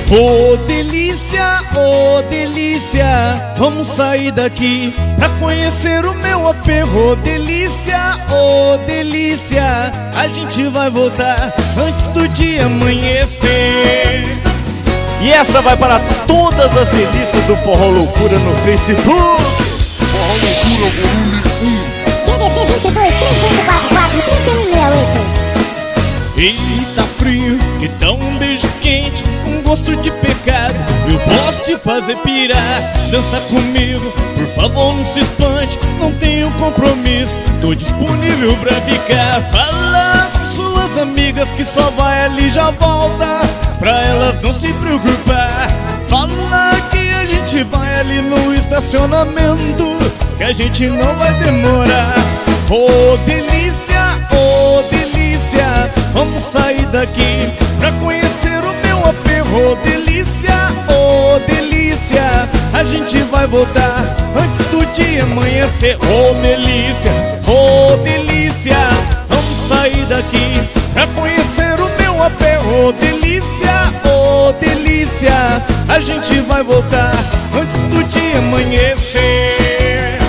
Ô delícia, ô delícia, vamos sair daqui pra conhecer o meu apego. Ô delícia, ô delícia, a gente vai voltar antes do dia amanhecer. E essa vai para todas as delícias do Forró Loucura no Facebook. Forró Loucura volume 1. DDT 22 3544 3168. Eita frio, que dá um beijo quente, um gosto de pecado. Eu posso te fazer pirar, dança comigo, por favor não se espante. Não tenho compromisso, tô disponível pra ficar. Fala com suas amigas que só vai ali e já volta, pra elas não se preocupar. Fala que a gente vai ali no estacionamento, que a gente não vai demorar. Ô delícia, ô delícia, vamos sair daqui pra conhecer o meu apego. Ô delícia, ô delícia, a gente vai voltar antes do dia amanhecer. Ô delícia, ô delícia, vamos sair daqui pra conhecer o meu apego. Ô delícia, ô delícia, a gente vai voltar antes do dia amanhecer.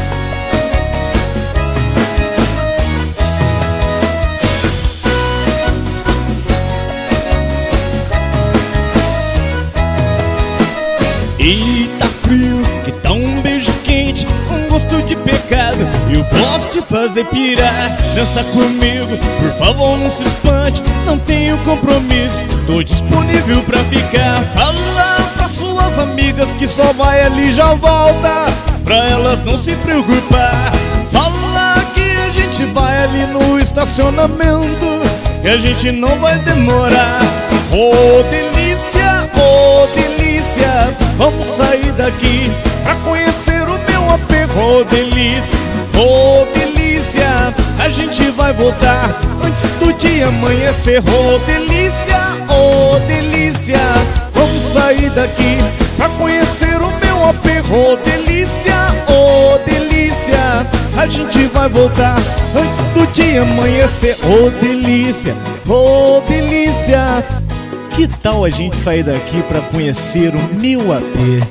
Eita frio, que dá um beijo quente, um gosto de pecado. Eu posso te fazer pirar, dança comigo, por favor não se espante. Não tenho compromisso, tô disponível pra ficar. Fala pra suas amigas que só vai ali e já volta, pra elas não se preocupar. Fala que a gente vai ali no estacionamento, que a gente não vai demorar. Ô delícia, ô delícia, vamos sair daqui pra conhecer o meu apego. Ô delícia, ô delícia, a gente vai voltar antes do dia amanhecer. Ô delícia, ô delícia, vamos sair daqui pra conhecer o meu apego. Ô delícia, ô delícia, a gente vai voltar antes do dia amanhecer. Ô delícia, ô delícia, que tal a gente sair daqui pra conhecer o meu AP?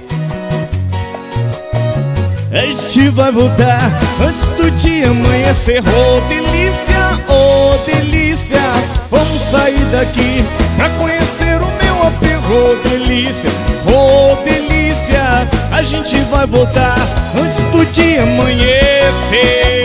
A gente vai voltar antes do dia amanhecer. Ô delícia, ô delícia, vamos sair daqui pra conhecer o meu apego. Ô delícia, ô delícia, a gente vai voltar antes do dia amanhecer.